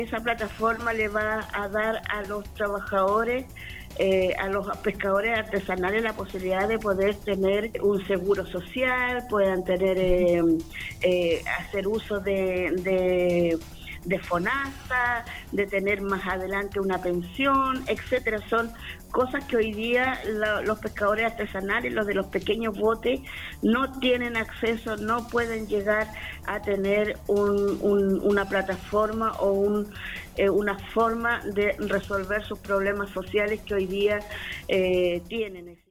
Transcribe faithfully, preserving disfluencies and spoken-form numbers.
Esa plataforma le va a dar a los trabajadores, eh, a los pescadores artesanales la posibilidad de poder tener un seguro social, puedan tener, eh, eh, hacer uso de, de, de FONASA, de tener más adelante una pensión, etcétera. Son cosas que hoy día la, los pescadores artesanales, los de los pequeños botes, no tienen acceso, no pueden llegar a tener un, un, una plataforma o un, eh, una forma de resolver sus problemas sociales que hoy día eh, tienen.